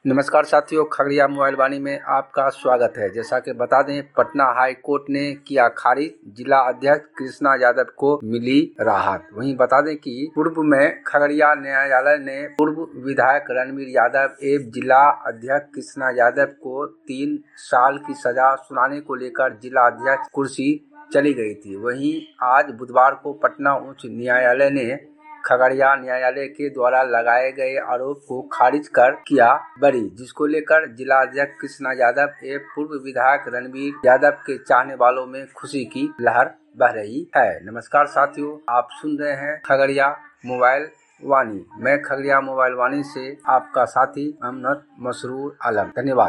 नमस्कार साथियों, खगड़िया मोबाइल वाणी में आपका स्वागत है। जैसा कि बता दें, पटना हाई कोर्ट ने किया खारिज, जिला अध्यक्ष कृष्णा यादव को मिली राहत। वहीं बता दें कि पूर्व में खगड़िया न्यायालय ने पूर्व विधायक रणवीर यादव एवं जिला अध्यक्ष कृष्णा यादव को 3 साल की सजा सुनाने को लेकर जिला अध्यक्ष कुर्सी चली गई थी। वहीं आज बुधवार को पटना उच्च न्यायालय ने खगड़िया न्यायालय के द्वारा लगाए गए आरोप को खारिज कर किया बरी, जिसको लेकर जिला अध्यक्ष कृष्णा यादव एवं पूर्व विधायक रणवीर यादव के चाहने वालों में खुशी की लहर बह रही है। नमस्कार साथियों, आप सुन रहे हैं खगड़िया मोबाइल वाणी। मैं खगड़िया मोबाइल वाणी से आपका साथी अहमद मसरूर आलम। धन्यवाद।